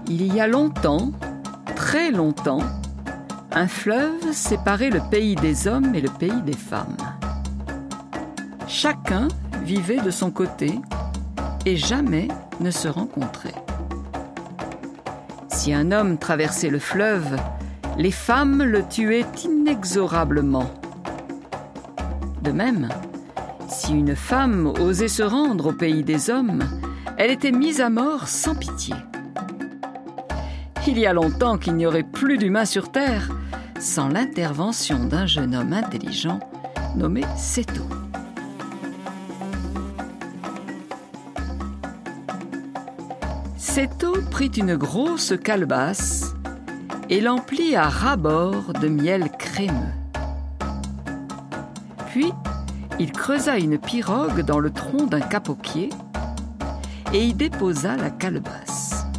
Il y a longtemps, très longtemps, un fleuve séparait le pays des hommes et le pays des femmes. Chacun vivait de son côté et jamais ne se rencontrait. Si un homme traversait le fleuve, les femmes le tuaient inexorablement. De même, si une femme osait se rendre au pays des hommes, elle était mise à mort sans pitié. Il y a longtemps qu'il n'y aurait plus d'humains sur Terre sans l'intervention d'un jeune homme intelligent nommé Seto. Seto prit une grosse calebasse et l'emplit à ras-bord de miel crémeux. Puis, il creusa une pirogue dans le tronc d'un capoquier et y déposa la calebasse.